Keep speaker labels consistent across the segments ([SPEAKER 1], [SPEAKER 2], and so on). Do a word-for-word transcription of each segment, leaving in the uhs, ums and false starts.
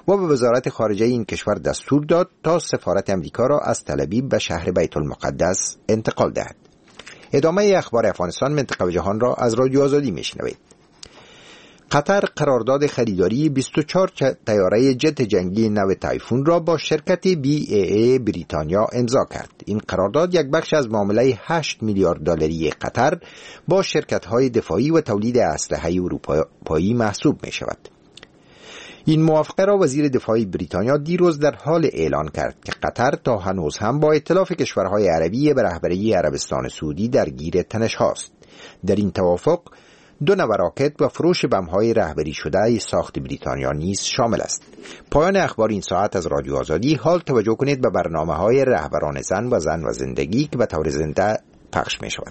[SPEAKER 1] و به وزارت خارجه این کشور دستور داد تا سفارت امریکا را از تل‌آویو به شهر بیت المقدس انتقال دهد. ادامه اخبار افغانستان، منطقه و جهان را از رادیو آزادی میشنوید. قطر قرارداد خریداری بیست و چهار طیاره جت جنگی نو تایفون را با شرکت بی ای ای بریتانیا امضا کرد. این قرارداد یک بخش از معامله هشت میلیارد دلاری قطر با شرکت‌های دفاعی و تولید اسلحه اروپایی محسوب می شود. این موافقه را وزیر دفاع بریتانیا دیروز در حال اعلان کرد که قطر تا هنوز هم با ائتلاف کشورهای عربی به رهبری عربستان سعودی درگیر تنش هاست. در این توافق دو نوع راکت و فروش بم‌های رهبری شده ساخت بریتانیا نیز شامل است. پایان اخبار این ساعت از رادیو آزادی. حال توجه کنید به برنامه‌های رهبران زن و زن و زندگی که به طور زنده پخش می‌شود.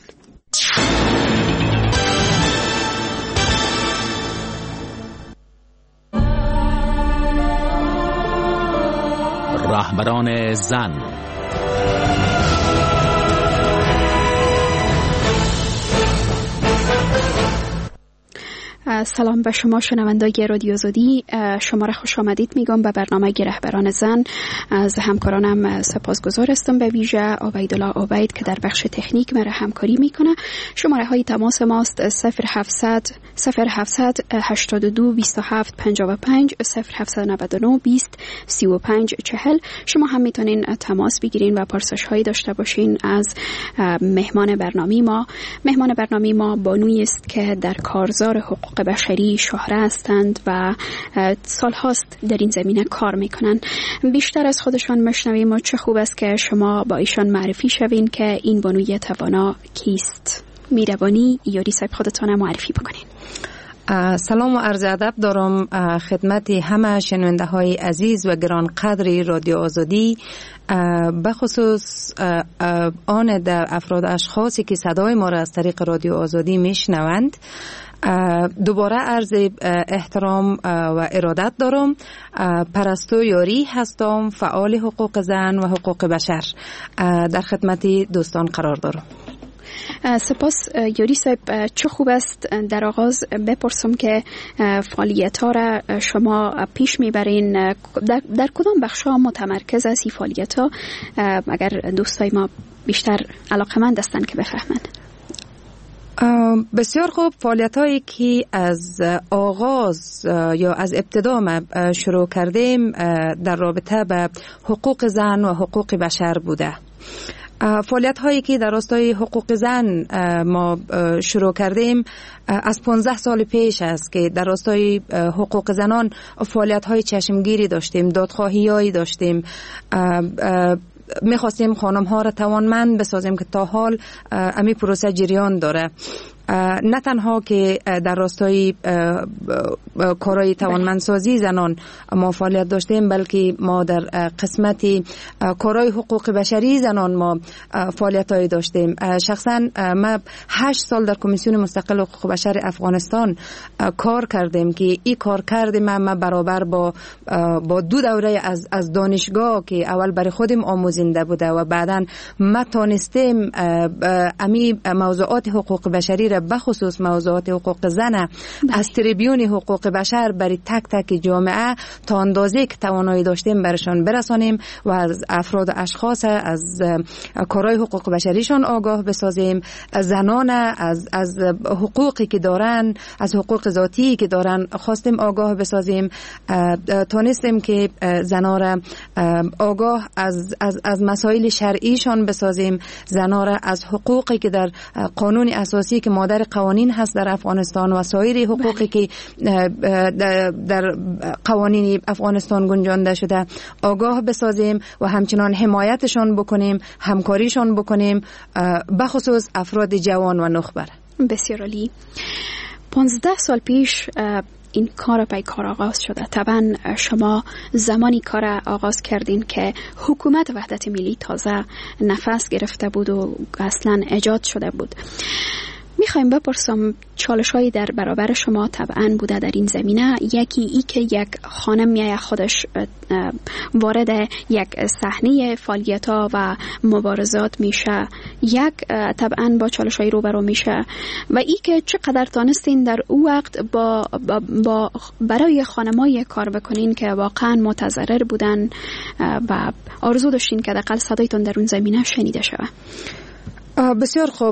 [SPEAKER 2] رهبران زن.
[SPEAKER 3] سلام به شما شنوندگان رادیو آزادی، شما را خوش آمدید میگم به برنامه رهبران زن. از همکارانم سپاسگزار هستم، به ویژه عبیدالله عبید که در بخش تکنیک مرا همکاری میکنه. شماره های تماس ماست صفر هفتصد صفر هفتصد هشتاد و دو بیست و هفت پنجاه و پنج، صفر هفتصد و نود و نه بیست سی و پنج چهل. شما هم میتونین تماس بگیرین و پرسش هایی داشته باشین از مهمان برنامه ما. مهمان برنامه ما بانویی است که در کارزار حقوق بشری شهره هستند و سال هاست در این زمینه کار میکنن. بیشتر از خودشان میشنویم و چه خوب است که شما با ایشان معرفی شوین که این بانوی توانا کیست. میربانی یاری صاحب خودتان معرفی بکنین.
[SPEAKER 4] سلام و عرض ادب دارم خدمت همه شنونده های عزیز و گران قدری رادیو آزادی، به خصوص آن در افراد اشخاصی که صدای ما را از طریق رادیو آزادی میشنوند. دوباره عرض احترام و ارادت دارم. پرستو یاری هستم، فعال حقوق زن و حقوق بشر. در خدمت دوستان قرار دارم.
[SPEAKER 3] سپاس یاری صاحب. چه خوب است در آغاز بپرسم که فعالیت ها را شما پیش میبرین، در, در کدام بخش ها متمرکز است این فعالیت ها؟ اگر دوستای ما بیشتر علاقمند هستند که بفهمن.
[SPEAKER 4] بسیار خوب. فعالیت هایی که از آغاز یا از ابتدا ما شروع کردیم در رابطه به حقوق زن و حقوق بشر بوده. فعالیت هایی که در راستای حقوق زن ما شروع کردیم از پانزده سال پیش است که در راستای حقوق زنان فعالیت های چشمگیری داشتیم، دادخواهی هایی داشتیم. میخواستیم خانم ها را توانمند بسازیم که تا حال امی پروسه جریان داره. نه تنها که در راستای کارهای توانمندسازی زنان ما فعالیت داشتیم، بلکه ما در قسمت کارهای حقوق بشری زنان ما فعالیت‌هایی داشتیم. شخصا ما هشت سال در کمیسیون مستقل حقوق بشر افغانستان کار کردیم که این کار کردیم ما برابر با با دو دوره از از دانشگاه که اول برای خودم آموزنده بوده و بعداً ما تونستیم امی موضوعات حقوق بشری را بخصوص موضوعات حقوق زن از تریبیون حقوق بشر برای تک تک جامعه تا اندازه که توانایی داشتیم برشان برسانیم و از افراد و اشخاص از کارهای حقوق بشریشان آگاه بسازیم. زنان از از حقوقی که دارن، از حقوق ذاتی که دارن خواستیم آگاه بسازیم. تونستیم که زنان را آگاه از از از مسائل شرعیشان بسازیم، زنان را از حقوقی که در قانون اساسی که مادر قوانین هست در افغانستان و سایر حقوقی که در قوانین افغانستان گنجانده شده آگاه بسازیم و همچنان حمایتشان بکنیم، همکاریشان بکنیم، بخصوص افراد جوان و نخبه.
[SPEAKER 3] بسیار عالی. پانزده سال پیش این کار پیکار آغاز شده. طبعا شما زمانی کار آغاز کردین که حکومت وحدت ملی تازه نفس گرفته بود و اصلا ایجاد شده بود. میخوایم بپرسم چالش هایی در برابر شما طبعا بوده در این زمینه. یکی ای که یک خانم میای خودش وارد یک صحنه فعالیت ها و مبارزات میشه، یک طبعا با چالش های روبرو میشه، و ای که چقدر تانستین در او وقت با, با, با برای خانمای کار بکنین که واقعا متضرر بودن و آرزو داشتین که دقیقا صدایتون در اون زمینه شنیده شود.
[SPEAKER 4] بسیار خوب.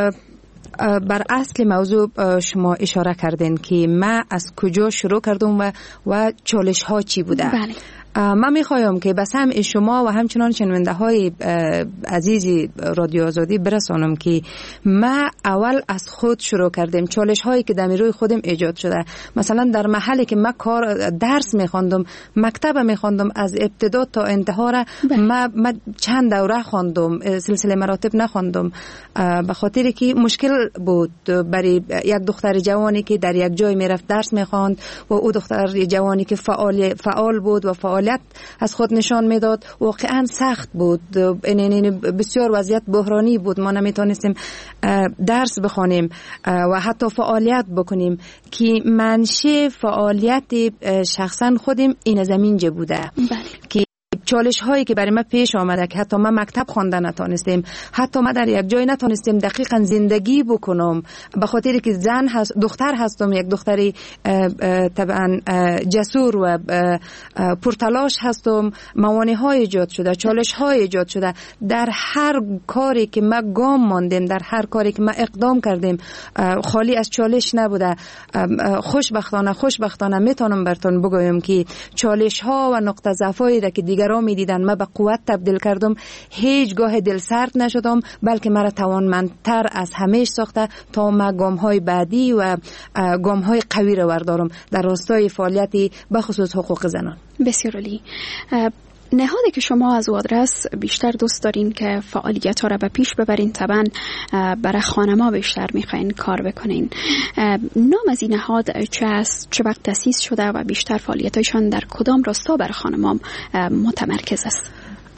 [SPEAKER 4] بر اصل موضوع شما اشاره کردین که ما از کجا شروع کردم و و چالش ها چی بوده.
[SPEAKER 3] بله.
[SPEAKER 4] من میخوایم که به سمع شما و همچنان شنونده های عزیزی رادیو آزادی برسانم که ما اول از خود شروع کردیم. چالش هایی که در روی خودم ایجاد شده، مثلا در محلی که ما کار درس میخواندم، مکتب میخواندم، از ابتدا تا انتها را ما, ما چند دوره خواندم، سلسله مراتب نخواندم، به خاطر که مشکل بود برای یک دختر جوانی که در یک جای میرفت درس میخواند و او دختر جوانی که فعال فعال بود و فعالیت از خود نشان میداد. واقعا سخت بود، این بسیار وضعیت بحرانی بود. ما نمیتونستیم درس بخونیم و حتی فعالیت بکنیم که منشأ فعالیت شخصا خودم این زمین جه بوده.
[SPEAKER 3] بله.
[SPEAKER 4] که چالش هایی که برای ما پیش آمده که حتی ما مکتب خوانده نتونستیم، حتی ما در یک جای نتونستیم دقیقاً زندگی بکنم، به خاطر که زن هست، دختر هستم، یک دختری طبعا جسور و پرتلاش هستم. موانع های ایجاد شده، چالش های ایجاد شده در هر کاری که ما گام ماندیم، در هر کاری که ما اقدام کردیم خالی از چالش نبوده. خوشبختانه خوشبختانه میتونم براتون بگویم که چالش ها و نقطه ضعف هایی که دیگران میدیدن ما به قوت تبدیل کردم. هیچگاه دل سرد نشدم، بلکه مرا توانمندتر از همیشه ساخته تا ما گام های بعدی و گام های قوی را بردارم در راستای فعالیتی به خصوص حقوق زنان.
[SPEAKER 3] بسیار عالی. نهادی که شما از آدرس بیشتر دوست دارین که فعالیت ها را به پیش ببرین، طبعا برای خانما بیشتر میخواین کار بکنین، نام از این نهاد چه است، چه وقت تأسیس شده و بیشتر فعالیتایشان در کدام راستا برای خانما متمرکز است؟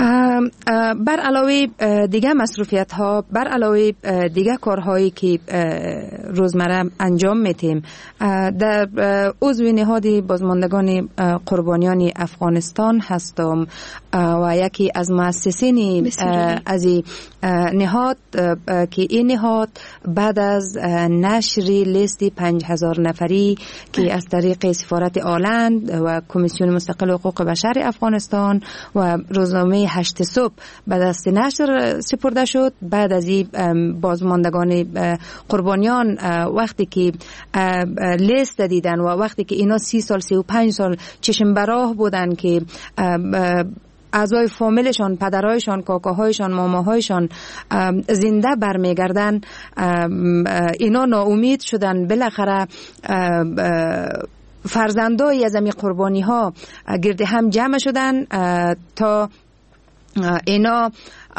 [SPEAKER 4] بر علاوه دیگه مصروفیت ها، بر علاوه دیگه کارهایی که روزمره انجام میتیم، در عضو نهاد بازماندگان قربانیان افغانستان هستم و یکی از مؤسسین از نهاد که این نهاد بعد از نشر لیست پنج هزار نفری که از طریق سفارت آلند و کمیسیون مستقل حقوق بشر افغانستان و روزنامه هشت صبح به دست نشر سپرده شد، بعد از این بازماندگان قربانیان وقتی که لیست دیدن و وقتی که اینا سی سال سی و پنج سال چشم براه بودن که اعضای فامیلشان، پدرایشان، کاکاهایشان، ماماهایشان زنده برمیگردن، اینا ناامید شدن. بالاخره فرزندای از این قربانی ها گرد هم جمع شدن تا اینا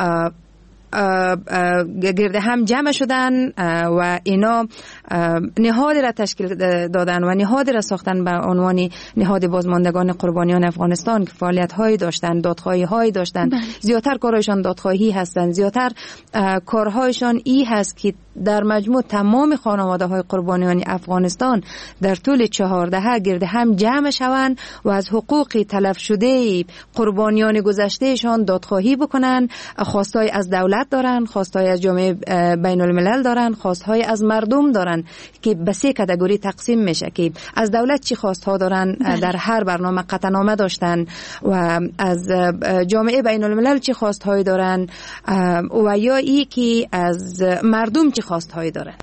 [SPEAKER 4] گرد هم جمع شدن و اینا نهاد را تشکیل دادن و نهاد را ساختن به عنوان نهاد بازماندگان قربانیان افغانستان که فعالیت هایی داشتن، دادخواهی هایی داشتن. زیادتر کارهایشان دادخواهی هستند، زیادتر کارهایشان ای هست که در مجموع تمام خانواده های قربانیان افغانستان در طول چهارده گرد هم جمع شوند و از حقوق تلف شده قربانیان گذشتهشان دادخواهی بکنن. خواستای از دولت دارن، خواستای از جامعه بین الملل دارن، خواستهای از مردم دارن که به سه کاتگوری تقسیم میشه که از دولت چی خواستها دارن در هر برنامه قطعنامه داشتن و از جامعه بین الملل چی خواستهایی دارن و یا ای که از مردم چی خواستهایی دارن.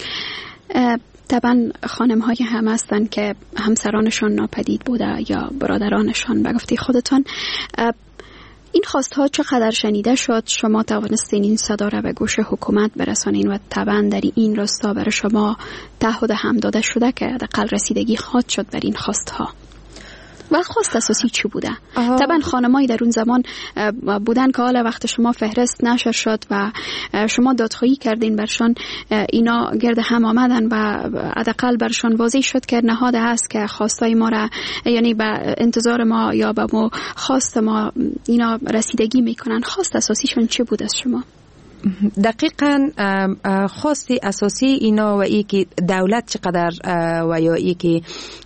[SPEAKER 3] طبعا خانم های هم هستن که همسرانشان ناپدید بوده یا برادرانشان. به گفته خودتان این خواستها چقدر شنیده شد؟ شما توانستین این صدا را به گوش حکومت برسانین و طبعا در این راستا برای شما تعهد هم داده شده که حداقل رسیدگی خواهد شد بر این خواستها؟ و خواست اساسی چی بوده؟ طبعا خانمایی در اون زمان بودن که حالا وقت شما فهرست نشر شد و شما دادخواهی کردین برشان، اینا گرد هم آمدن و حداقل برشان واضح شد که نهاد هست که خواستای ما را، یعنی به انتظار ما یا به ما خواست ما اینا رسیدگی میکنن. خواست اساسیشون چی بود از شما؟
[SPEAKER 4] دقیقاً خاصی اساسی اینا و ای که دولت چقدر و یا ای که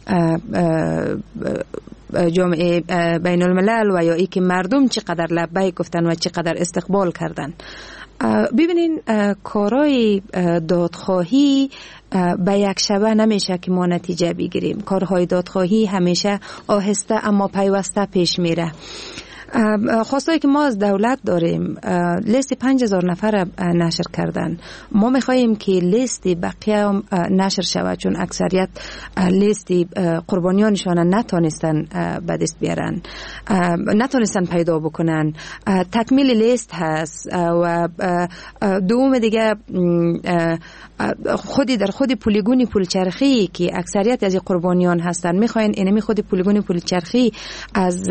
[SPEAKER 4] جامعه بین الملل و یا ای که مردم چقدر لبیک گفتن و چقدر استقبال کردن. ببینین کارهای دادخواهی به یک شبه نمیشه که ما نتیجه بگیریم. کارهای دادخواهی همیشه آهسته اما پیوسته پیش میره. خواستایی که ما از دولت داریم لیست پنج هزار نفر نشر کردن. ما میخواییم که لیست بقیه هم نشر شود، چون اکثریت لیست قربانیانشان نتونستن به دست بیارن، نتونستن پیدا بکنن. تکمیل لیست هست و دوم دیگه خودی در خود پولیگونی پولچرخی که اکثریت از قربانیان هستن میخواین اینمی خود پولیگونی پولچرخی از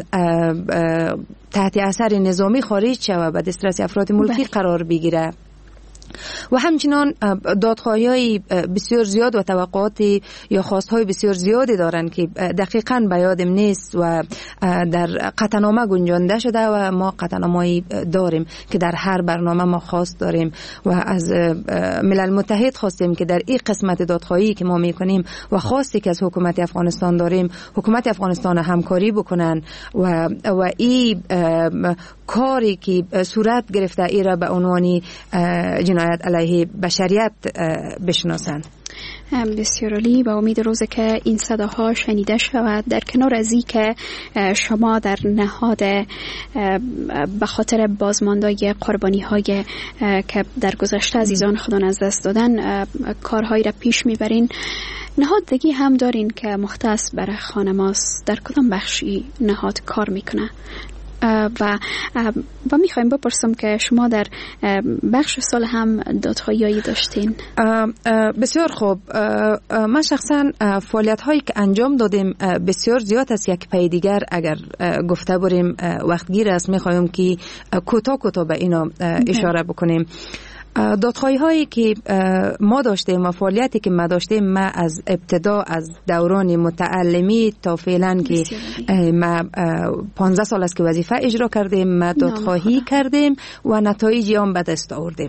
[SPEAKER 4] تحت اثر نظامی خارج شود و دسترس افراد ملکی قرار بگیره. و همچنان دادخواهی بسیار زیاد و توقعات یا خواستهای بسیار زیادی دارن که دقیقاً به یادم نیست و در قطعنامه گنجانده شده و ما قطعنامه‌ای داریم که در هر برنامه ما خواست داریم و از ملل متحد خواستیم که در این قسمت دادخواهی که ما میکنیم و خواستی که از حکومت افغانستان داریم، حکومت افغانستان همکاری بکنن و و این کاری که صورت گرفته ای را به عنوان جنایت علیه بشریت بشناسن.
[SPEAKER 3] بسیار عالی. با امید روزه که این صداها شنیده شود. در کنار از این که شما در نهاد به خاطر بازماندگی قربانی های که در گذشته عزیزان خودان از دست دادن کارهایی را پیش میبرین، نهاد دیگه هم دارین که مختص برای خانماست. در کدام بخشی نهاد کار میکنه؟ و و میخوایم بپرسم که شما در بخش سال هم دادخواهی داشتین.
[SPEAKER 4] بسیار خوب. من شخصا فعالیت هایی که انجام دادیم بسیار زیاد است. یک پای دیگر اگر گفته بریم وقتگیر است، میخوایم که کوتاه کوتاه به اینا اشاره بکنیم. دادخواهی هایی که ما داشتیم و فعالیتی که ما داشتیم، ما از ابتدا از دوران متعلمی تا فعلا که ما پانزده سال است که وظیفه اجرا کردیم، ما دادخواهی کردیم و نتایجی هم به دست آوردیم.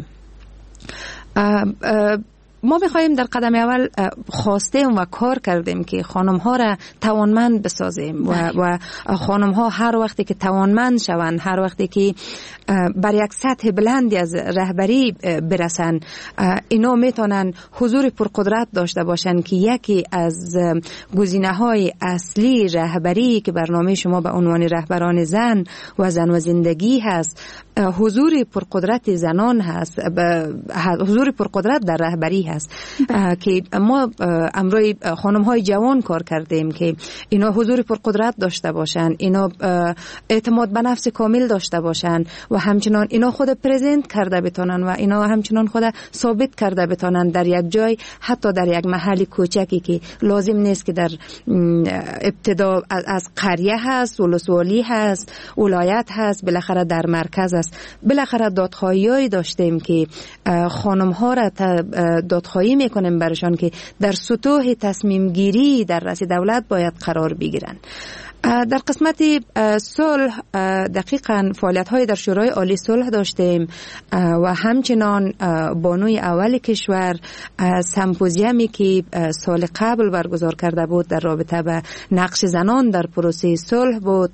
[SPEAKER 4] ما میخواییم در قدم اول خواستیم و کار کردیم که خانم ها را توانمند بسازیم و, و خانم ها هر وقتی که توانمند شوند، هر وقتی که بر یک سطح بلندی از رهبری برسن، اینا میتونن حضور پرقدرت داشته باشن که یکی از گزینه های اصلی رهبری که برنامه شما به عنوان رهبران زن و زن و زندگی هست، حضور پرقدرت زنان هست، حضور پرقدرت در رهبری هست که ما امروی خانم های جوان کار کردیم که اینا حضور پرقدرت داشته باشن، اینا اعتماد به نفس کامل داشته باشن و همچنان اینا خود پرزنت کرده بتونن و اینا همچنان خود ثابت کرده بتونن در یک جای، حتی در یک محل کوچکی که لازم نیست که در ابتدا از قریه هست، ولسوالی هست، ولایت هست، بالاخره در مرکز است. بالاخره دادخواهیایی داشتیم که خانم ها را دادخواهی میکنیم برشان که در سطوح تصمیم گیری در رأس دولت باید قرار بگیرن. در قسمت صلح دقیقاً فعالیت های در شورای عالی صلح داشتیم و همچنان بانوی اول کشور سمپوزیومی که سال قبل برگزار کرده بود در رابطه به نقش زنان در پروسه صلح بود.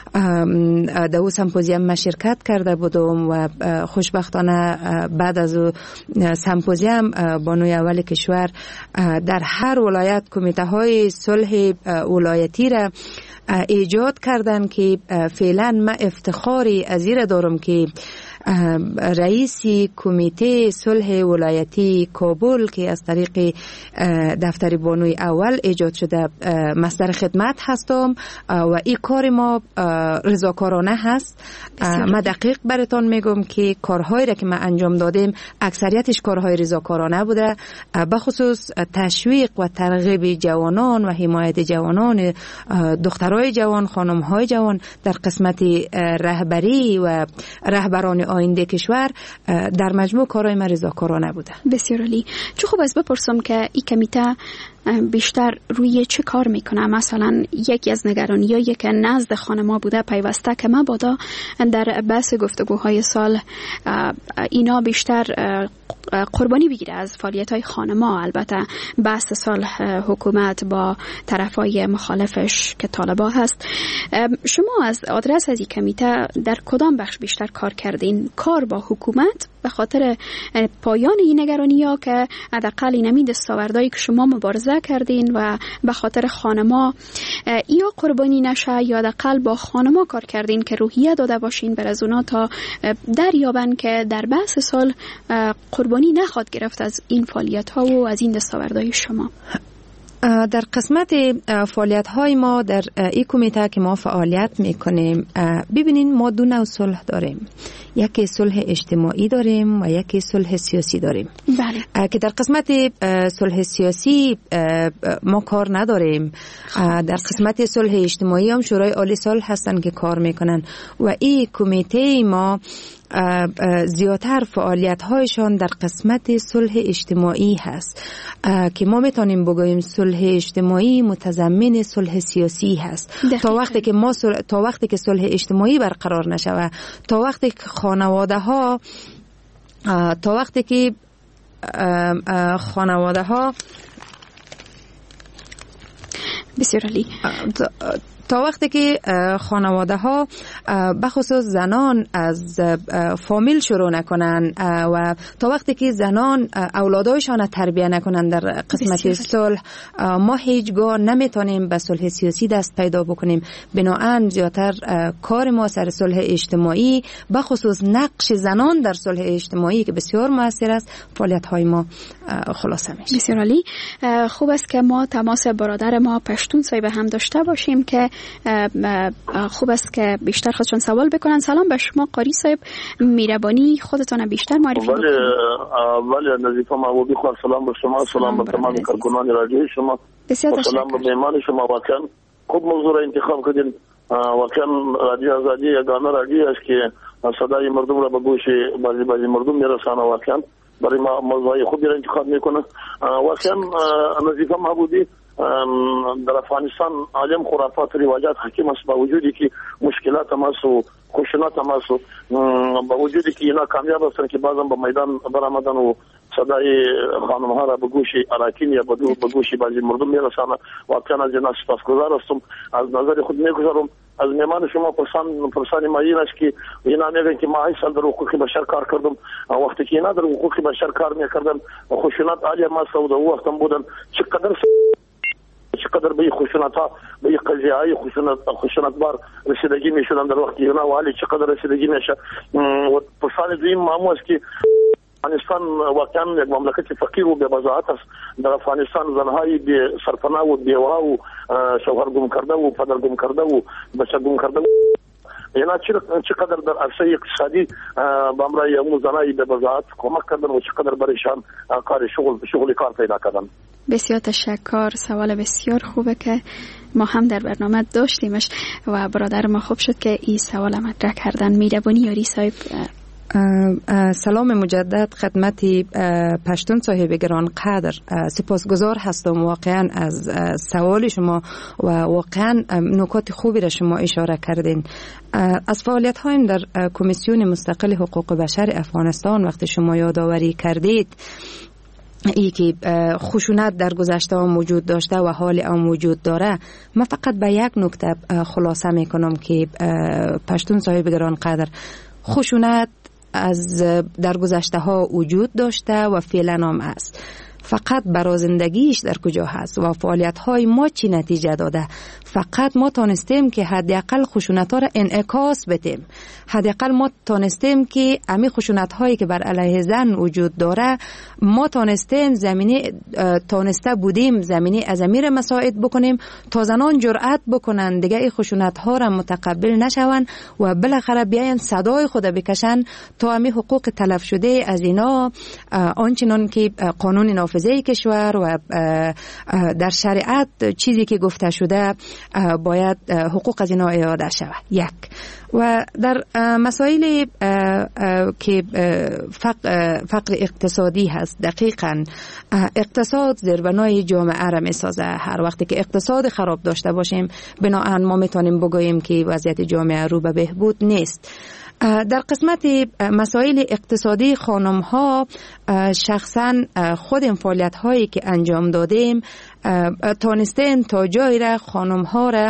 [SPEAKER 4] در او سمپوزیوم ما شرکت کرده بودم و خوشبختانه بعد از سمپوزیوم بانوی اول کشور در هر ولایت کمیته های صلح ولایتی را ایجاد کردن که فعلا من افتخاری از این دارم که رئیس کمیته صلح ولایتی کابل که از طریق دفتر بانوی اول ایجاد شده مصدر خدمت هستم و این کار ما رضاکارانه هست. من دقیق براتون میگم که کارهایی را که ما انجام دادیم اکثریتش کارهای رضاکارانه بوده، به خصوص تشویق و ترغیب جوانان و حمایت جوانان، دخترای جوان، خانمهای جوان در قسمت رهبری و رهبران آینده کشور. در مجموع کارهای ما رضاکارانه بوده.
[SPEAKER 3] بسیار عالی. چه خوب است بپرسم که این کمیته بیشتر روی چه کار میکنه؟ مثلا یکی از نگرانی‌هایی که نزد خانم‌ها بوده پیوسته که مبادا در بحث گفتگوهای سال اینا بیشتر قربانی بگیره از فعالیت‌های خانم‌ها. البته بحث سال حکومت با طرفای مخالفش که طالبا هست. شما از آدرس از این کمیته در کدام بخش بیشتر کار کردین؟ کار با حکومت به خاطر پایان این نگرانی‌ها که حداقل اینمی دستاوردهایی که شما مبارزه کردین و به خاطر خانم‌ها یا قربانی نشه، یا حداقل با خانم‌ها کار کردین که روحیه داده باشین بر از اونا تا دریابن که در بحث سال قربانی نخواد گرفت از این فعالیت‌ها و از این دستاوردهای شما؟
[SPEAKER 4] در قسمت فعالیت های ما در این کمیته که ما فعالیت میکنیم، ببینین ما دو نوع صلح داریم. یکی صلح اجتماعی داریم و یکی صلح سیاسی داریم. بله. که در قسمت صلح سیاسی ما کار نداریم. در قسمت صلح اجتماعی هم شورای عالی صلح هستن که کار میکنن و این کمیته ما زیادتر فعالیت هایشان در قسمت صلح اجتماعی هست که ما میتونیم بگوییم صلح اجتماعی متضمن صلح سیاسی هست. تا وقتی که ما صلح، تا وقتی که صلح اجتماعی برقرار نشود، تا وقتی که خانواده ها تا وقتی که خانواده ها
[SPEAKER 3] بسیار عالی
[SPEAKER 4] تا وقتی که خانواده ها بخصوص زنان از فامیل شروع نکنن و تا وقتی که زنان اولادایشان تربیه نکنن در قسمت صلح، ما هیچگاه نمیتونیم به صلح سیاسی دست پیدا بکنیم. بنابراین زیادتر کار ما سر صلح اجتماعی، بخصوص نقش زنان در صلح اجتماعی که بسیار موثر است، فعالیت های ما خلاصه میشه.
[SPEAKER 3] بسیار عالی. خوب است که ما تماس برادر ما پشتون صاحب هم داشته باشیم که خوب است که بیشتر خودشون سوال بکنن. سلام به شما قاری صاحب، میربانی خودتان بیشتر معرفی
[SPEAKER 2] کنید. ولی نظیفه محبوبی خواه سلام به شما، سلام به تمام کارکنان رادیوی شما، سلام به مهمان شما. واقعا خوب موضوع را انتخاب کردین. واقعا رادیو آزادی یگانه رادیو است که صدای مردم را به گوش بعضی بعضی مردم میرسانه. واقعا برای ما موضوعی خوبی را انتخاب میکنه. واقعا نظیفه محبوبی در افغانستان عالم خرافات و رواجات حکیم است، با وجودی که مشکلات هم است و خشونت هم است، با وجودی که اینا کامیاب هستن که بعضا به میدان برآمدن و صدای خانم‌ها را به گوش اراکین یا به گوش بعضی مردم میرسانه. واقعا از اینا سپاسگزار هستم. از نظر خود میگذارم از مهمان شما پرسان پرسان ما این است که اینا میگن که ما هیچ سال در حقوق بشر کار کردم. وقتی که اینا در حقوق بشر کار میکردن خشونت عالی ما سود و وقت هم بودن چقدر چقدر به خشونت ها به قضیه های خشونت خشونت بار رسیدگی میشدن در وقتی اینا والی چقدر رسیدگی میشه. و پرسان دویم معمول است که افغانستان واقعا یک مملکت فقیر و بی بضاعت است. در افغانستان زنهای بی سرپناه و بیوه و شوهر گم کرده و پدر گم کرده و بچه گم کرده اینا چقدر در عرصه اقتصادی به امرای امو زنهای بی بضاعت کمک کردن و چقدر برایشان کار شغل شغلی کار پیدا کردن.
[SPEAKER 3] بسیار تشکر. سوال بسیار خوبه که ما هم در برنامه داشتیمش و برادر ما خوب شد که این سوال مطرح کردن. میربانی یاری صاحب،
[SPEAKER 4] سلام مجدد خدمت پشتون صاحب گران قدر. سپاسگزار هستم واقعا از سوال شما و واقعا نکات خوبی را شما اشاره کردین. از فعالیت هایم در کمیسیون مستقل حقوق بشر افغانستان وقتی شما یادآوری کردید ای که خشونت در گذشته هم موجود داشته و حال هم موجود داره، من فقط به یک نکته خلاصه میکنم که پشتون صاحب گران قدر، خشونت از در گذشته ها وجود داشته و فعلا هم است. فقط برای زندگیش در کجا هست و فعالیت های ما چی نتیجه داده. فقط ما تانستیم که حداقل خشونت ها را انعکاس بدیم. حداقل ما تانستیم که امی خشونت هایی که بر علیه زن وجود داره ما تانستیم زمینه تانسته بودیم زمینه از امیر مساعد بکنیم تا زنان جرأت بکنن دیگه این خشونت ها را متقبل نشون و بالاخره بیاین صدای خود بکشن تا امی حقوق تلف شده از اینا آنچنان که قانون نافذه کشور و در شریعت چیزی که گفته شده باید حقوق از اینا اعاده شود. یک و در مسائل که فقر, فقر اقتصادی هست، دقیقاً اقتصاد زیربنای جامعه را میسازه. هر وقتی که اقتصاد خراب داشته باشیم بناهن ما میتونیم بگوییم که وضعیت جامعه رو به بهبود نیست. در قسمت مسائل اقتصادی خانم ها شخصا خود این فعالیت هایی که انجام دادیم تانستیم تا جایی را خانم ها را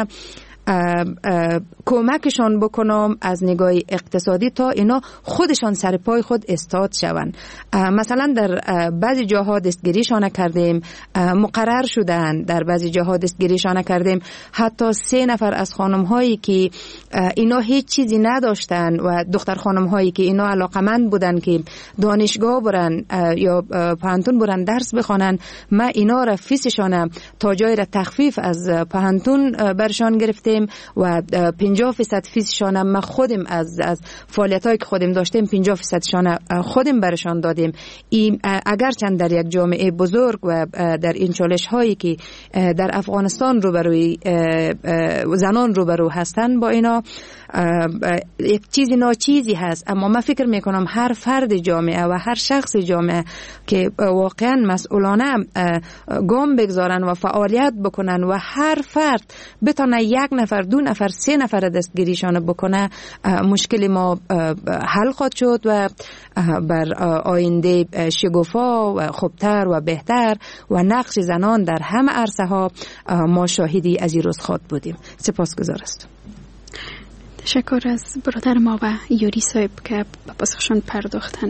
[SPEAKER 4] کمکشان بکنم از نگاه اقتصادی تا اینا خودشان سر پای خود استاد شوند. مثلا در بعضی جاها دستگیریشان کردیم، مقرر شدن، در بعضی جاها دستگیریشان کردیم. حتی سه نفر از خانم هایی که اینا هیچ چیزی نداشتن و دختر خانم هایی که اینا علاقمند بودن که دانشگاه برن یا پانتون برن درس بخوانن، ما اینا را فیسشان تا جای را تخفیف از پانتون برشان گرفتیم و پنجاه فیصد فیسشان ما خودم از از فعالیتایی که خودم داشتیم پنجاه فیصدشان خودم برشان دادیم. این اگرچند در یک جامعه بزرگ و در این چالش هایی که در افغانستان روبروی زنان روبرو هستند با اینا یک چیزی ناچیزی هست، اما من فکر میکنم هر فرد جامعه و هر شخص جامعه که واقعا مسئولانه گام بگذارن و فعالیت بکنن و هر فرد بتونه یک نفر دو نفر سه نفر دستگیریشان بکنه، مشکل ما حل خواهد شد و بر آینده شگوفا و خوبتر و بهتر و نقش زنان در همه عرصه ها ما شاهدی از این روز خواهد بودیم. سپاسگزار است.
[SPEAKER 3] تشکر از برادر ما و یوری صاحب که به پاسخشان پرداختن.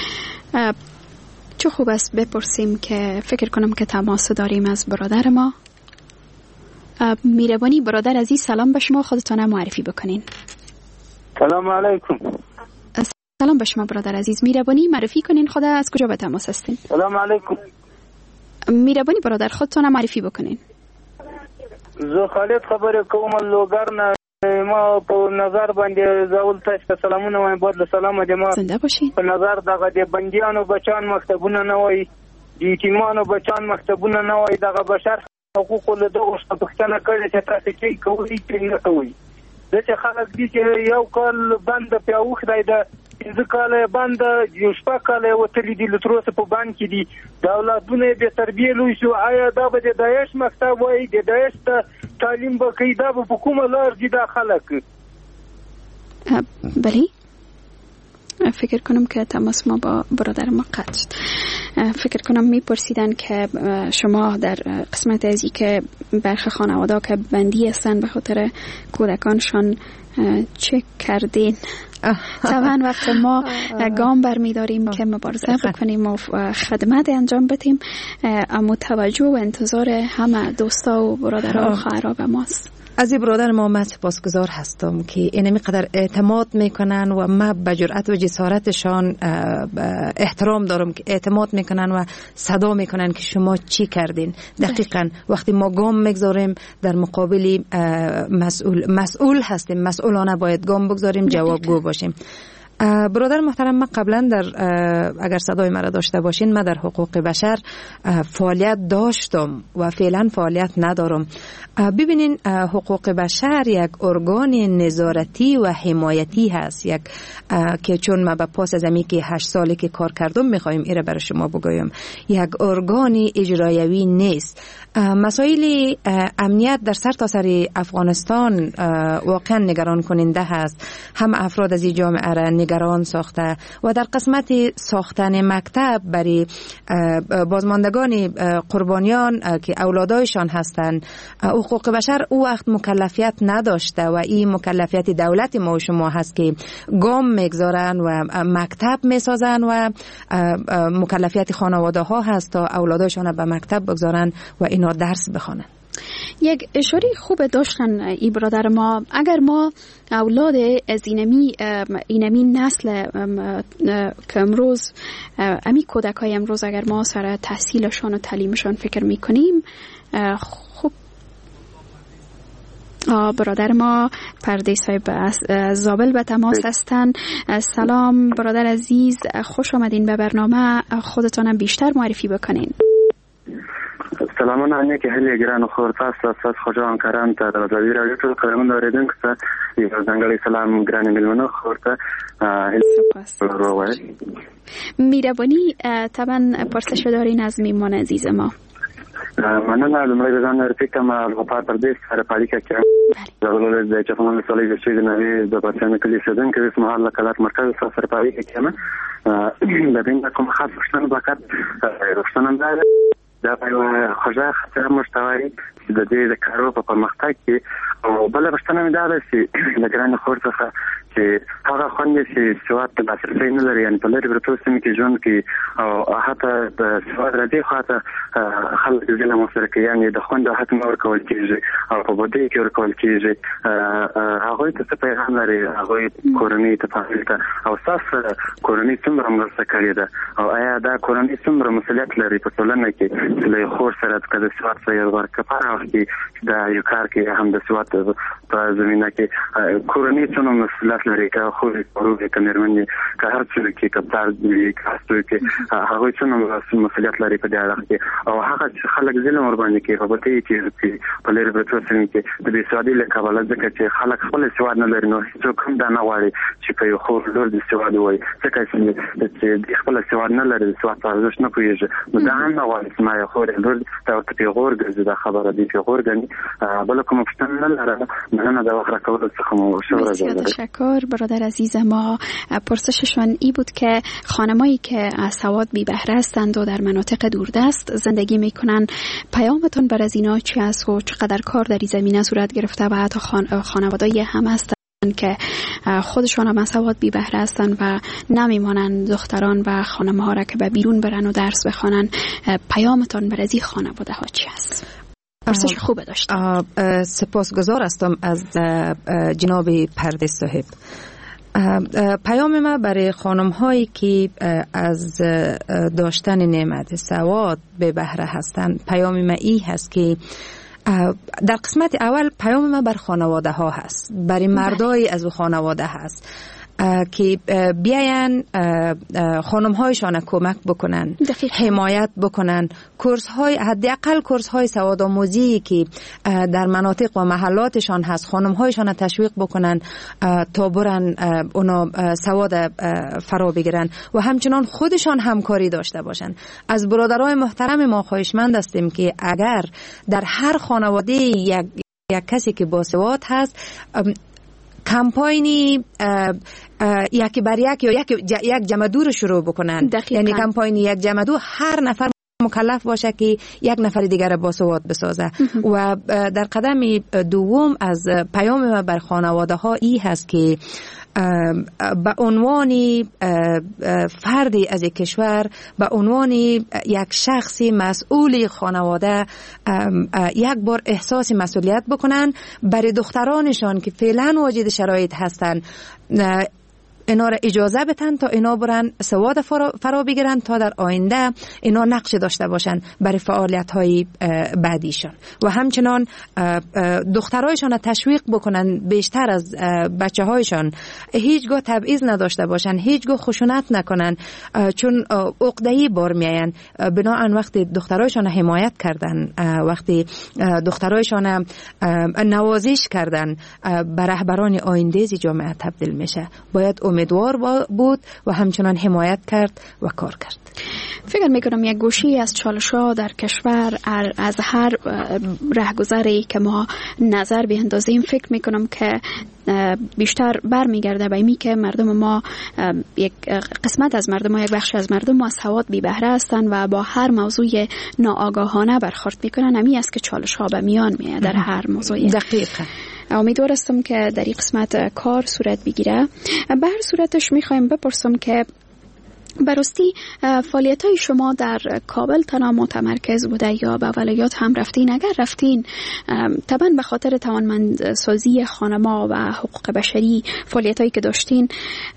[SPEAKER 3] چه خوب است بپرسیم که فکر کنم که تماس داریم از برادر ما. میربانی برادر عزیز، سلام به شما، خودتان معرفی بکنین.
[SPEAKER 5] سلام علیکم.
[SPEAKER 3] سلام به شما برادر عزیز، میربانی معرفی کنین خود از کجا به تماس هستین؟
[SPEAKER 5] سلام علیکم.
[SPEAKER 3] میربانی برادر خودتان معرفی بکنین.
[SPEAKER 5] زه خالد خبر کوم لوګر نه، ما په نظر باندې زول تاسو سلامونه وایم، بود سلام د ما
[SPEAKER 3] زنده باشین.
[SPEAKER 5] په نظر دغه د بنديانو بچان مکتبونه نه وای، د یتیمانو بچان مکتبونه نه وای، دغه بشر حقوق له دغه شپختنه کړي چې تاسو کې کوي چې نه کوي. د چې خلک دي چې یو کال بند پیاوخ دی د پنځه کاله بند یو شپه کاله وتلی دي لتروسه په بند کې دي د اولادونه به تربیه لوي شو. آیا دا به د داعش مکتب وای، د داعش ته تعلیم به کوي، دا به کومه لار دي دا خلک؟
[SPEAKER 3] بلی فکر کنم که تماس ما با برادر ما قطع شد. فکر کنم میپرسیدن که شما در قسمت ازی که برخی خانواده که بندی هستن به خاطر کودکانشان چه کردین؟ طبعا وقت ما گام برمیداریم که مبارزه بکنیم و خدمت انجام بدیم، اما توجه و انتظار همه دوستا و برادرها و خواهرها به ماست.
[SPEAKER 4] از این برادر ما من سپاسگزار هستم که اینمی قدر اعتماد میکنن و ما به جرأت و جسارتشان احترام دارم که اعتماد میکنن و صدا میکنن که شما چی کردین. دقیقاً وقتی ما گام میگذاریم در مقابل مسئول مسئول هستیم، مسئولانه باید گام بگذاریم، جوابگو باشیم. برادر محترم، من قبلا در اگر صدای مرا داشته باشین، من در حقوق بشر فعالیت داشتم و فعلا فعالیت ندارم. ببینین حقوق بشر یک ارگان نظارتی و حمایتی هست، یک که چون ما به پاس از امی که هشت سالی که کار کردم میخوایم ایره برای شما بگویم، یک ارگان اجرایوی نیست. مسائل امنیت در سر تا سر افغانستان واقعا نگران کننده هست. هم افراد از این جامعه را نگران ساخته و در قسمت ساختن مکتب برای بازماندگان قربانیان که اولادایشان هستند، حقوق بشر او وقت مکلفیت نداشته و این مکلفیت دولت ما و شما هست که گام میگذارن و مکتب میسازن و مکلفیت خانواده ها هست تا اولادایشان به مکتب بگذارن و اینا درس بخوانن.
[SPEAKER 3] یک اشاره خوب داشتن ای برادر ما، اگر ما اولاد از اینمی اینمی نسل که امروز امی کودک های امروز اگر ما سر تحصیلشان و تعلیمشان فکر میکنیم، خوب برادر ما پرده صاحب از زابل به تماس هستن. سلام برادر عزیز، خوش آمدین به برنامه. خودتانم بیشتر معرفی بکنین.
[SPEAKER 6] سلامان هنی که هلی گران خورت است است خدا انکاران تا در زوی رادیو تو کلمون داریدن که یه زنگلی سلام گرانی میلمنو خورت
[SPEAKER 3] سپاس میربانی. طبعا پرسش دارین از میمان عزیز ما.
[SPEAKER 6] مننه لمړی ځان رپیکم غوپا پردیس سره پالیکا کې زغلول د چفمان سولې د شوی د نوې د پاتنه کلی سدن کې اسمه الله کلات مرکز سره پالیکا کې ما د دې کوم خاص شتن وخت رښتنم ده دا په خوځه خطر مستوي د دې د کارو په پرمختګ کې او بل پښتنه مې دا ده چې د ګران خور څخه چې هغه خوندې چې سواد د لاسرسي نه لري ان په لري ورته سم کې ژوند کې او حتی د سواد راځي خاطر خلک د له مسره کې یعنی د خوند حق نور کول کېږي او په بده کې ور کول کېږي هغه ته څه پیغام لري هغه کورنۍ ته فعالیت او تاسو کورنۍ څومره مرسته کړې ده او آیا دا کورنۍ څومره مسؤلیت لري په ټولنه کې چې له خور سره د سواد سره ورکړه کې دا یو کار کې هم د سواد په زمينه کې کورنۍ څومره مسؤلیت لري که خو پروګه کمرمنې که هر څه کې کپتار دی کاستو کې هغه څومره مسؤلیت لري په دې اړه کې او هغه خلک ظلم ور باندې کې په بته کې په لری برتو سره کې د دې سوادي له کابل ځکه چې خلک خپل سواد نه لري نو هیڅ کوم دا نه غواړي چې په یو خور لور د سواد وای ځکه چې خپل سواد نه لري سواد په ارزښت نه کوي نو دا هم نه غواړي چې ما یو خور لور ته په غور ګرځي دا خبره دی په غور ګني بل کوم پښتن نه لري نه دا وخت کول څه مو شوره ده.
[SPEAKER 3] تشکر برادر عزیز ما. پرسششان ای بود که خانمایی که سواد بی بهره هستند و در مناطق دوردست زندگی میکنن پیامتون بر از اینا چی است و چقدر کار در این زمینه صورت گرفته و حتی خان... خانواده‌ای هم هستند که خودشان هم سواد بی بهره هستند و نمیمانند دختران و خانم‌ها را که به بیرون برن و درس بخوانن. پیامتون بر از این خانواده ها چی است؟ پرسش خوبه داشت.
[SPEAKER 4] سپاسگزار هستم از جناب پردیس صاحب. پیام ما برای خانم هایی که از داشتن نعمت سواد به بهره هستند، پیام ما ای هست که در قسمت اول پیام ما بر خانواده ها هست، برای مردای از خانواده هست که بیاین خانم هایشان کمک بکنن، حمایت بکنن، کورس های حداقل کورس های سواد آموزی که در مناطق و محلاتشان هست خانم هایشان تشویق بکنن تا برن اونا سواد فرا بگیرن و همچنان خودشان همکاری داشته باشن. از برادرای محترم ما خواهشمند هستیم که اگر در هر خانواده یک یک کسی که باسواد هست کمپاینی یکی بر یک یا یک یک جمع رو شروع بکنن. یعنی کمپاینی یک جمع هر نفر مکلف باشه که یک نفر دیگر باسواد بسازه. و در قدم دوم از پیام ما بر خانواده ها ای هست که به عنوان فردی از کشور، به عنوان یک شخصی مسئول خانواده یک بار احساس مسئولیت بکنن برای دخترانشان که فعلا واجد شرایط هستن، اینا را اجازه بدن تا اینا برن سواد فرا بگیرن تا در آینده اینا نقش داشته باشن برای فعالیت های بعدیشان و همچنان دخترایشان را تشویق بکنن بیشتر از بچه هایشان، هیچگاه تبعیض نداشته باشن، هیچگاه خشونت نکنن چون عقده‌ای بار میاین. بنابراین وقتی دخترایشان حمایت کردن، وقتی دخترایشان نوازش کردن، به رهبران آینده جامعه تبدیل میشه. باید امیدوار بود و همچنان حمایت کرد و کار کرد.
[SPEAKER 3] فکر میکنم یک گوشی از چالش‌ها در کشور از هر رهگذری که ما نظر بیندازیم فکر میکنم که بیشتر برمیگرده به اینی که مردم ما، یک قسمت از مردم ما، یک بخش از مردم ما سواد بی بهره هستند و با هر موضوع ناآگاهانه برخورد میکنن. همین است که چالش‌ها به میان میاد در هر موضوعی.
[SPEAKER 4] دقیقاً.
[SPEAKER 3] امیدوار هستم که در این قسمت کار صورت بگیره. به هر صورتش میخوایم بپرسم که براستی فعالیت های شما در کابل تنها متمرکز بوده یا به ولایات هم رفتین؟ اگر رفتین طبعا به خاطر توانمندسازی خانما و حقوق بشری فعالیت هایی که داشتین،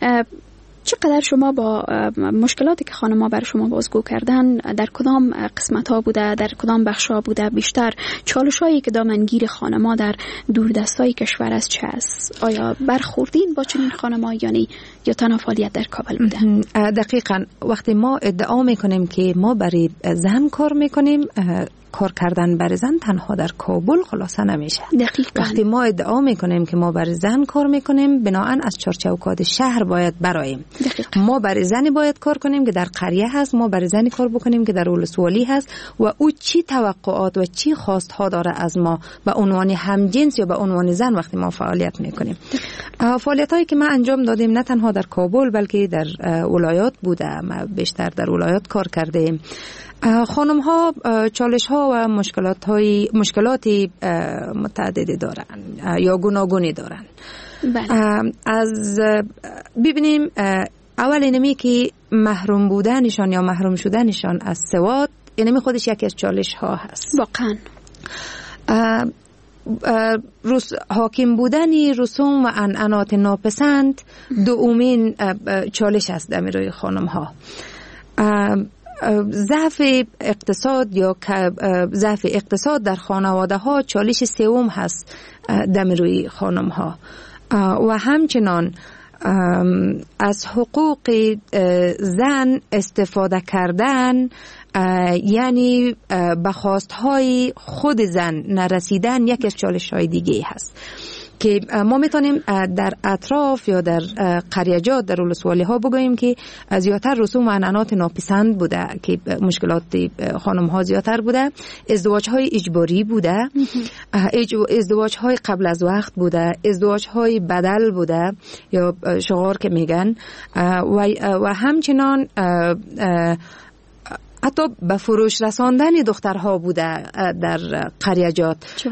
[SPEAKER 3] چقدر شما با مشکلاتی که خانم‌ها بر شما بازگو کردن در کدام قسمت‌ها بوده، در کدام بخش‌ها بوده؟ بیشتر چالش‌هایی که دامنگیر خانم‌ها در دوردستای کشور است چه است؟ آیا برخوردین با چنین خانم‌ها یعنی یا تنها فعالیت در کابل بوده؟
[SPEAKER 4] دقیقاً. وقتی ما ادعا می‌کنیم که ما برای زن کار می‌کنیم، کار کردن بر زن تنها در کابل خلاصه نمیشه.
[SPEAKER 3] دقیقاً.
[SPEAKER 4] وقتی ما ادعا میکنیم که ما بر زن کار میکنیم، بناهن از چارچوکات شهر باید براییم. ما بر زنی باید کار کنیم که در قریه هست، ما بر زنی کار بکنیم که در ولسوالی هست و او چی توقعات و چی خواست ها داره از ما به عنوان همجنس یا به عنوان زن وقتی ما فعالیت میکنیم. فعالیت هایی که ما انجام دادیم نه تنها در کابل بلکه در ولایات بوده، ما بیشتر در ولایات کار کردیم. خانم ها چالش ها و مشکلات های مشکلاتی متعددی دارن یا گوناگونی دارن.
[SPEAKER 3] بله.
[SPEAKER 4] از ببینیم اول اینمی که محروم بودنشان یا محروم شدنشان از سواد، اینمی خودش یکی از چالش ها هست.
[SPEAKER 3] واقعا
[SPEAKER 4] رس... حاکم بودنی رسوم و عنعنات ناپسند دومین چالش است در روی خانم ها. ضعف اقتصاد یا ضعف اقتصاد در خانواده ها چالش سوم هست در روی خانم ها و همچنان از حقوق زن استفاده کردن، یعنی به خواستهای خود زن نرسیدن یکی از چالش های دیگه هست که ما میتونیم در اطراف یا در قریجات در ولسوالی ها بگوییم که زیادتر رسوم و عنعنات ناپسند بوده که مشکلات خانم ها زیادتر بوده، ازدواج های اجباری بوده، ازدواج های قبل از وقت بوده، ازدواج های بدل بوده یا شغار که میگن و, و همچنان حتی به فروش رساندن دخترها بوده در قریجات.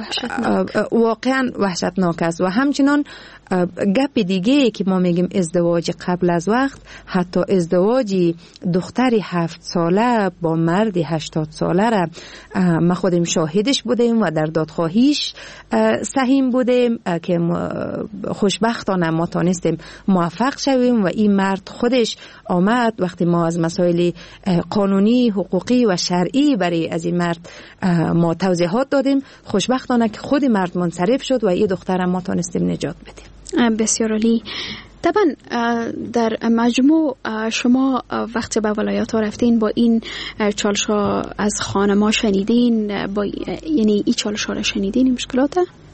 [SPEAKER 4] واقعا وحشتناک است. و همچنان گپ دیگه که ما میگیم ازدواج قبل از وقت، حتی ازدواج دختری هفت ساله با مردی هشتاد ساله را ما خودیم شاهدش بودیم و در دادخواهیش سهیم بودیم که خوشبختانه ما تانستیم موفق شویم و این مرد خودش آمد وقتی ما از مسائل قانونی حقوقی و شرعی برای از این مرد ما توضیحات دادیم، خوشبختانه که خود مرد منصرف شد و این دختر ما تانستیم نجات بدیم.
[SPEAKER 3] بسیار عالی. طبعا در مجموع شما وقتی به ولایات ها رفتین با این چالش ها از خانما شنیدین، با یعنی این چالش ها را شنیدین، این مشکلات؟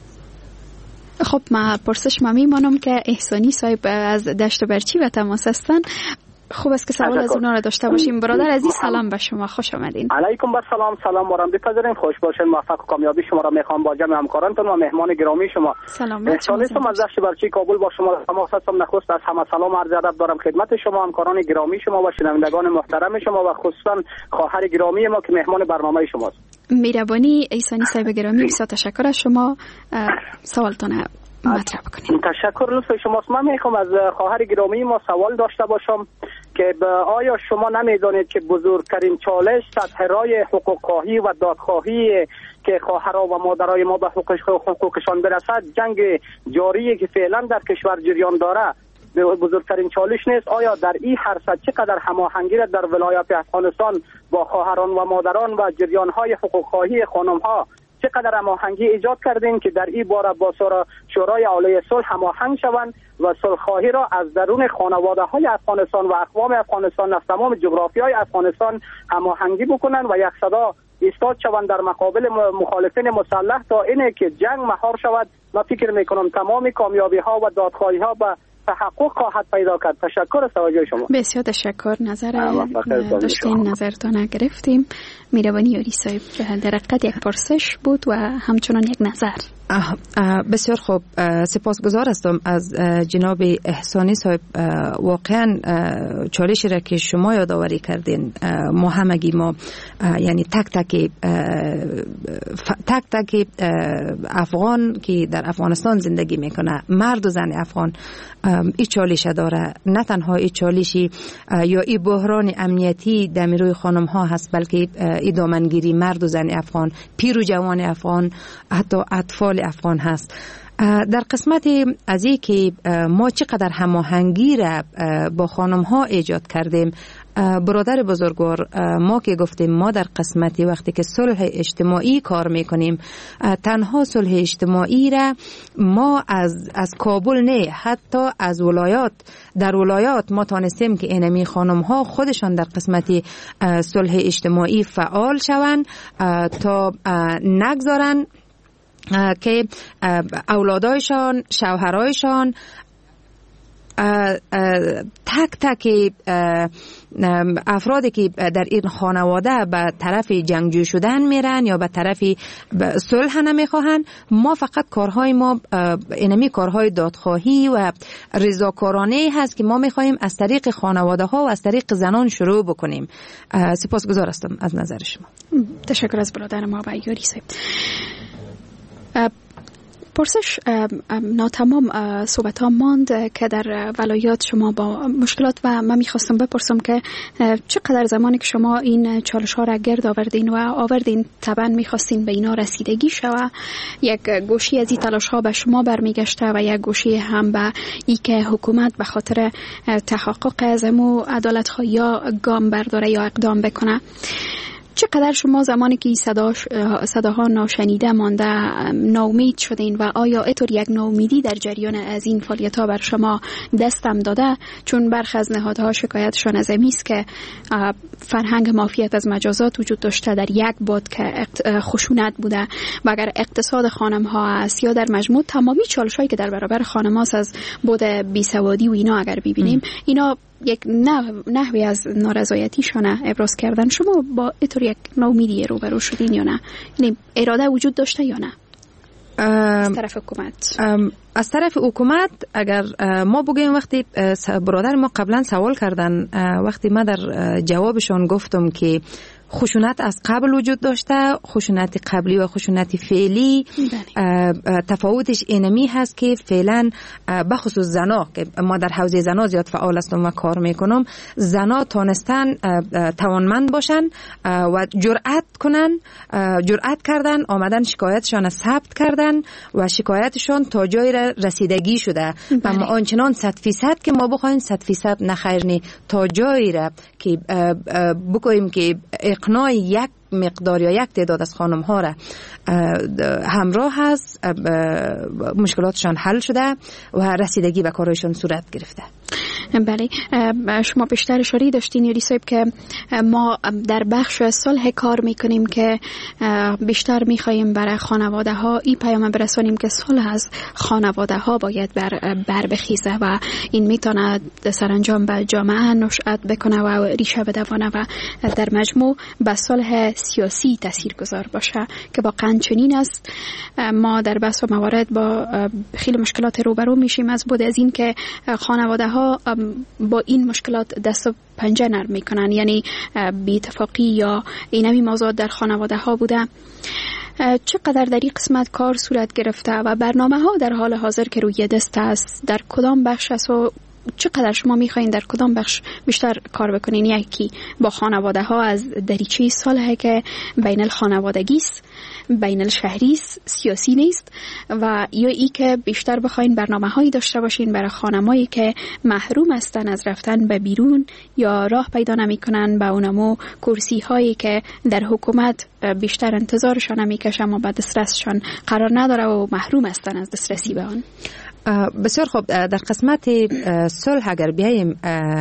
[SPEAKER 3] خب ما پرسش ما میمانم که احسانی صاحب از دشت برچی و تماس هستن. خوب است که سوال از اونا را داشته باشیم. برادر عزیز سلام به شما، خوش آمدین.
[SPEAKER 7] علیکم با سلام. سلام وارم بپذیرین. خوش باشین، موفق و کامیابی شما را میخوام با جمع همکارانتون و مهمان گرامی شما.
[SPEAKER 3] سلام.
[SPEAKER 7] احسانیستم از دشت برچی کابل با شما تماس هستم. نخست از همه سلام عرض ادب دارم خدمت شما همکاران گرامی شما و شنوندگان محترم شما و خصوصا خواهر گرامی ما که مهمان برنامه شماست.
[SPEAKER 3] مهربانی احسانی صاحب گرامی، بسیار تشکر از شما. سوالتون مطرح بکنید.
[SPEAKER 7] تشکر لطف شماست. من میخوام از خواهر گرامی ما سوال داشته باشم که آیا شما نمیدانید که بزرگترین چالش سطح رای حقوق خواهی و دادخواهی که خواهرها و مادرای ما به حقوقشان برسد جنگ جاری که فعلا در کشور جریان داره بزرگترین چالش نیست؟ آیا در این حرص چقدر هماهنگی در ولایت افغانستان با خواهران و مادران و جریان‌های حقوق خواهی خانم‌ها چقدر هماهنگی ایجاد کردین که در این باره با شورای عالی صلح هماهنگ شوند و صلح‌خواهی را از درون خانواده‌های افغانستان و اقوام افغانستان از تمام جغرافیای افغانستان هماهنگی بکنند و یک صدا ایستاد شوند در مقابل مخالفین مسلح تا اینه که جنگ مهار شود. من فکر میکنم تمام کامیابی‌ها و دادخواهی‌ها به تحقق خواهد پیدا کرد. تشکر از توجه شما.
[SPEAKER 3] بسیار تشکر. نظر داشتین، نظرتان گرفتیم. میروانی یاری صاحب در حقیقت یک پرسش بود و همچنان یک نظر.
[SPEAKER 4] اه اه بسیار خوب. سپاسگزار هستم از جناب احسانی صاحب. واقعا چالشی را که شما یادآوری کردین ما همگی ما یعنی تک تک تک تک افغان که در افغانستان زندگی میکنه، مرد و زن افغان، این چالش داره. نه تنها این چالشی یا این بحران امنیتی در روی خانم ها هست بلکه این دامنگیری مرد و زن افغان، پیر و جوان افغان، حتی اطفال افغان هست. در قسمت از این که ما چقدر هماهنگی را با خانم ها ایجاد کردیم برادر بزرگوار، ما که گفتیم ما در قسمتی وقتی که صلح اجتماعی کار میکنیم، تنها صلح اجتماعی را ما از از کابل نه، حتی از ولایات، در ولایات ما تانستیم که اینمی خانم ها خودشان در قسمتی صلح اجتماعی فعال شوند تا نگذارن که اولادایشان، شوهرایشان تک تک افرادی که در این خانواده به طرف جنگجو شدن میرن یا به طرف صلح نمیخواهن. ما فقط کارهای ما اینمی کارهای دادخواهی و رضاکارانه هست که ما میخواهیم از طریق خانواده ها و از طریق زنان شروع بکنیم. سپاسگزار هستم از نظر شما.
[SPEAKER 3] تشکر از برادر ما و یاری صاحب. پرسش ناتمام صحبت ها ماند که در ولایات شما با مشکلات و من میخواستم بپرسم که چقدر زمانی که شما این چالش ها را گرد آوردین و آوردین طبعا میخواستین به اینا رسیدگی شوه، یک گوشی از این تلاش ها به شما برمیگشته و یک گوشی هم به ای که حکومت به خاطر تحقق از امو عدالت خواهی یا گام برداره یا اقدام بکنه. چقدر شما زمانی که صداش صداها ناشنیده مانده ناامید شدین و آیا اینطور یک ناامیدی در جریان از این فعالیت ها بر شما دستم داده؟ چون برخی از نهادها شکایتشان از این است که فرهنگ مافیت از مجازات وجود داشته در یک بود که خشونت بوده و اگر اقتصاد خانم ها است یا در مجموع تمامی چالش هایی که در برابر خانم هاست از بود بیسوادی و اینا اگر ببینیم اینا یک نحوی از نارضایتیشان ابراز کردن، شما با اینطور یک ناامیدی روبرو شدین یا نه؟ یعنی اراده وجود داشته یا نه از طرف حکومت؟
[SPEAKER 4] از طرف حکومت اگر ما بگیم، وقتی برادر ما قبلا سوال کردن، وقتی ما در جوابشون گفتم که خشونت از قبل وجود داشته، خشونت قبلی و خشونت فعلی تفاوتش اینمی هست که فعلا بخصوص زنا که ما در حوزه زنا زیاد فعال هستم و کار میکنم، زنا تانستن توانمند باشن و جرأت کنن، جرأت کردن آمدن شکایتشان ثبت کردن و شکایتشان تا جای رسیدگی شده و ما آنچنان صد فیصد که ما بخوایم صد فیصد نخیرنی تا جایی را که بکنیم که اقناع یک مقدار یا یک تعداد از خانم ها را همراه هست، مشکلاتشان حل شده و رسیدگی به کارشان صورت گرفته.
[SPEAKER 3] بله، شما بیشتر اشاره داشتین یاری صاحب که ما در بخش صلح کار میکنیم که بیشتر میخواییم برای خانواده ها این پیام برسانیم که صلح از خانواده ها باید بر, بر بخیزه و این میتونه سرانجام به جامعه نشأت بکنه و ریشه بدوانه و در مجموع به صلح سیاسی تاثیرگذار باشه که واقعا چنین است. ما در بحث و موارد با خیلی مشکلات روبرو میشیم از بود از این که خانواده ها با این مشکلات دست و پنجه نرم میکنن، یعنی بی اتفاقی یا اینمی موضوعات در خانواده ها بوده. چقدر در این قسمت کار صورت گرفته و برنامه ها در حال حاضر که روی دست است در کدام بخش است و چقدر شما میخواین در کدام بخش بیشتر کار بکنین؟ یکی با خانواده ها از دریچه صلح که بین الخانوادگی است، بین الشهری است، سیاسی نیست، و یا ای که بیشتر بخواین برنامه هایی داشته باشین برای خانمایی که محروم هستن از رفتن به بیرون یا راه پیدا نمی کنن به اونمو کرسی هایی که در حکومت بیشتر انتظارشان نمیکشه اما به دسترسشان قرار نداره و محروم هستن از دسترسی به آن.
[SPEAKER 4] بسیار خوب. در قسمت صلح اگر بیاییم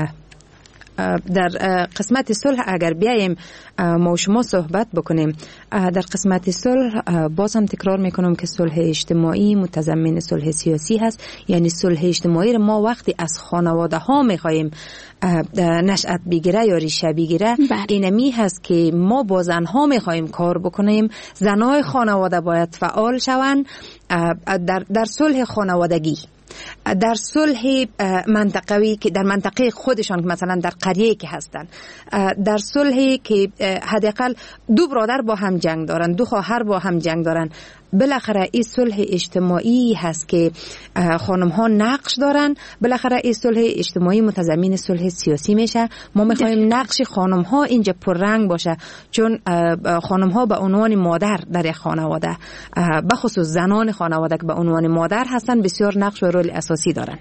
[SPEAKER 4] در قسمت صلح اگر بیاییم ما و شما صحبت بکنیم، در قسمت صلح باز هم تکرار میکنم که صلح اجتماعی متضمن صلح سیاسی هست. یعنی صلح اجتماعی رو ما وقتی از خانواده ها میخواییم نشأت بگیره یا ریشه بگیره، اینمی هست که ما با زنها میخواییم کار بکنیم. زنای خانواده باید فعال شوند در در صلح خانوادگی، در صلح منطقوی که در منطقه خودشان که مثلا در قریه که هستن، در صلحی که حداقل دو برادر با هم جنگ دارن، دو خواهر با هم جنگ دارن، بالاخره این صلح اجتماعی هست که خانم ها نقش دارن. بالاخره این صلح اجتماعی متضمن صلح سیاسی میشه. ما میخوایم نقش خانم ها اینجا پررنگ باشه، چون خانم ها به عنوان مادر در خانواده، به خصوص زنان خانواده که به عنوان مادر هستن، بسیار نقش و رول اساسی دارن.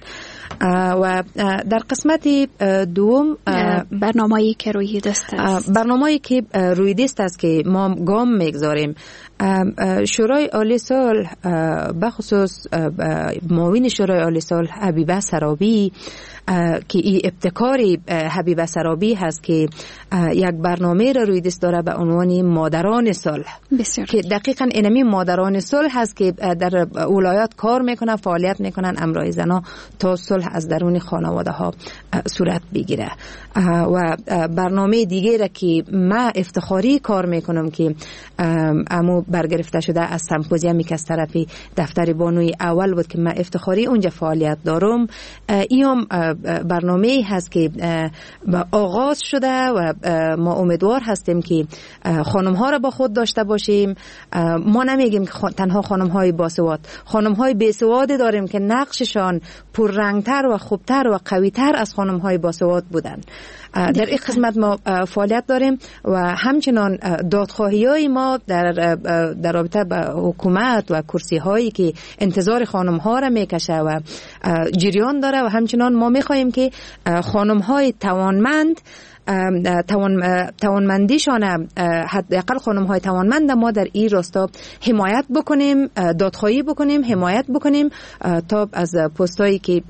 [SPEAKER 4] و در قسمت دوم
[SPEAKER 3] برنامه‌ای که روی دست است
[SPEAKER 4] برنامه‌ای که روی دست است که ما گام میگذاریم. شورای عالی صلح بخصوص معاون شورای عالی صلح حبیبه سرابی که این ابتکاری حبیبه سرابی هست که یک برنامه را روی دست داره به عنوان مادران صلح که دقیقاً اینمی مادران صلح هست که در ولایات کار میکنن، فعالیت میکنن امرای زنا تا صلح از درون خانواده ها صورت بگیره. و برنامه دیگه را که من افتخاری کار میکنم که امو برگرفته شده از سمپوزیومی که از طرف دفتر بانوی اول بود که من افتخاری اونجا فعالیت دارم. این برنامه هست که آغاز شده و ما امیدوار هستیم که خانم ها را با خود داشته باشیم. ما نمیگیم که تنها خانم های باسواد، خانم های بیسواد داریم که نقششان پررنگتر و خوبتر و قویتر از خانم های باسواد بودن. در این قسمت ما فعالیت داریم و همچنان دادخواهی های ما در در رابطه با حکومت و کرسی هایی که انتظار خانم ها را میکشه و جریان داره و همچنان ما میخواهیم که خانم های توانمند توان توانمندیشان حداقل خانم های توانمند ما در این راستا حمایت بکنیم، دادخواهی بکنیم، حمایت بکنیم تا از پستایی که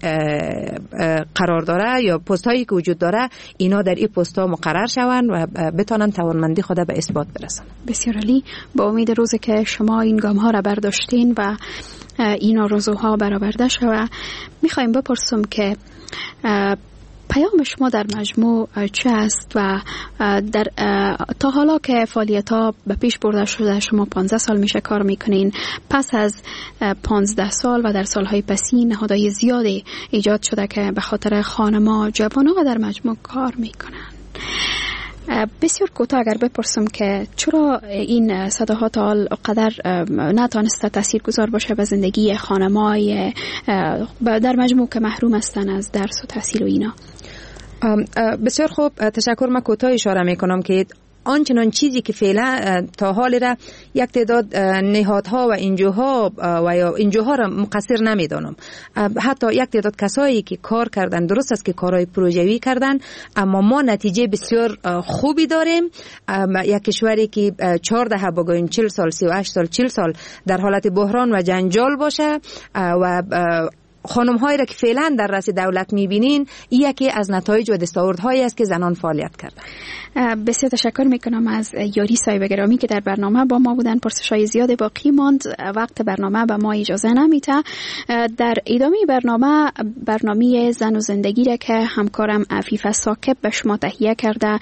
[SPEAKER 4] قرار داره یا پستایی که وجود داره اینا در این پستا مقرر شوند و بتونن توانمندی خود به اثبات برسن.
[SPEAKER 3] بسیار عالی. با امید روزی که شما این گام ها را برداشتین و این آرزوها برآورده شود، میخوایم بپرسم که پیام شما در مجموع چه است و در تا حالا که فعالیت ها به پیش برده شده، شما پانزده سال میشه کار میکنین، پس از پانزده سال و در سالهای پسی نهادهای زیادی ایجاد شده که به خاطر خانما جوانها در مجموع کار میکنن. بسیار کوتاه اگر بپرسم که چرا این صداها تا حال قدر نتانسته تاثیر گذار باشه به زندگی خانمای در مجموع که محروم هستن از درس و تحصیل و اینا؟
[SPEAKER 4] بسیار خوب، تشکر. من کوتاه اشاره میکنم که آنچنان چیزی که فعلا تا حال را یک تعداد نهادها و انجوها و یا انجوها را مقصر نمیدانم. حتی یک تعداد کسایی که کار کردن، درست است که کارهای پروژوی کردن، اما ما نتیجه بسیار خوبی داریم. یک کشوری که چهار دهه بگوین چهل سال، سی و هشت سال، چهل سال در حالت بحران و جنجال باشه و خانم هایی را که فعلا در رأس دولت میبینین، یکی از نتایج و دستاوردهایی است که زنان فعالیت کردن.
[SPEAKER 3] بسیار تشکر میکنم از یاری صاحب گرامی که در برنامه با ما بودن. پرسش‌های زیاد باقی ماند، وقت برنامه به ما اجازه نمیده. در ادامه برنامه برنامه زن و زندگی را که همکارم عفیفه ثاقب به شما تهیه کرده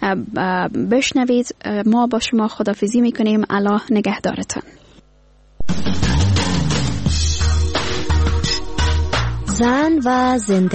[SPEAKER 3] بشنوید. ما با شما خداحافظی میکنیم. الله نگهدارتان.
[SPEAKER 8] زن و زندگی